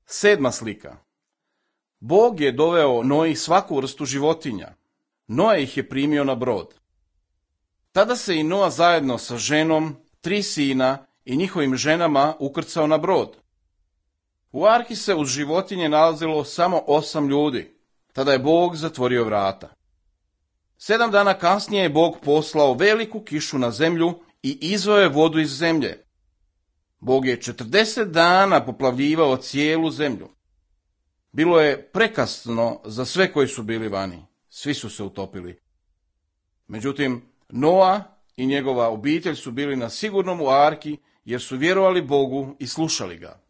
7. slika. Bog je doveo Noji svaku vrstu životinja. Noa ih je primio na brod. Tada se i Noa zajedno sa ženom, 3 sina i njihovim ženama ukrcao na brod. U arki se uz životinje nalazilo samo 8 ljudi. Tada je Bog zatvorio vrata. 7 dana kasnije je Bog poslao veliku kišu na zemlju i izveo je vodu iz zemlje. Bog je 40 dana poplavljivao cijelu zemlju. Bilo je prekasno za sve koji su bili vani. Svi su se utopili. Međutim, Noa i njegova obitelj su bili na sigurnom u arki jer su vjerovali Bogu i slušali ga.